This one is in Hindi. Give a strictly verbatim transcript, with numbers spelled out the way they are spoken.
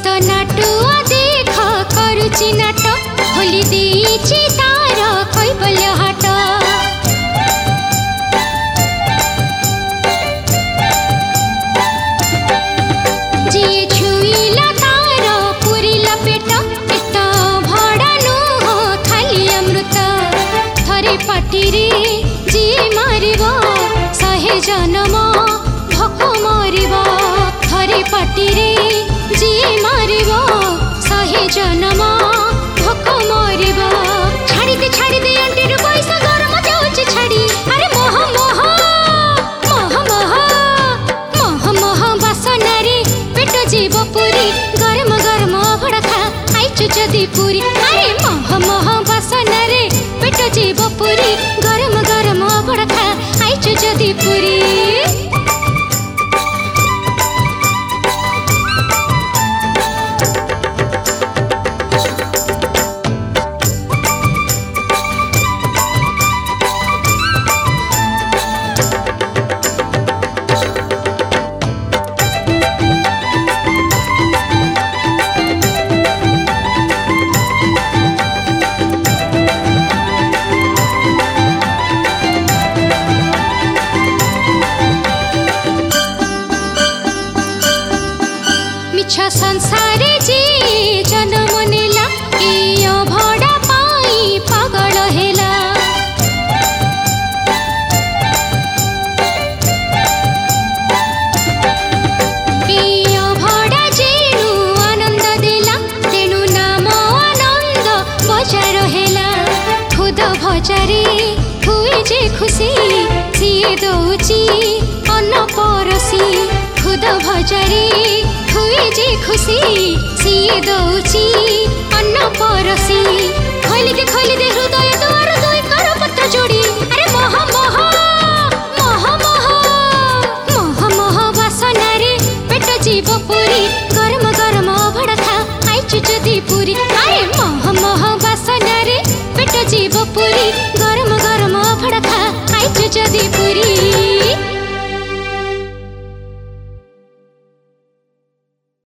तो नाटुआ देख करुची नाट खोली देइछि तार कैबल्य हाट जी छुईला तार पुरीला पेट पेट भड़ा नुह खाली अमृत थरे पाटिरे जी मारिबो सहे जन्म भोक मरिबो थरे पाटिरे जी मारिबो सहे जन्म भोक मरिबो छाड़ी दे छाड़ी दे अंटीर पैसा गरम जाउछि छाड़ी अरे मोह मोह मोह मोह मोह मोह बासना रे पेट जीव पुरी गरम गरम अभड़ा खा आइछु जदी पुरी अरे मोह मोह बासना रे पेट जीव पुरी गरम गरम अभड़ा खा आइछु जदी पुरी संसारे जी जन्म नेला ए अभड़ा पाई पागल हेला ए अभड़ा जेनु आनंद देला तेनु नाम आनंद बजार हेला खुद भजारे हुए जे खुशी सिए दौची अन्न परसी खुद भजारे हुए जे खुशी सिए दौची अन्न परसी खोली दे खोली दे हृदय द्वार दुई कर पत्र जोड़ी अरे मोह मोह मोह मोह मोह मोह बासना रे पेट जीव पुरी गरम गरम अभड़ा खा आइछु जदी पुरी।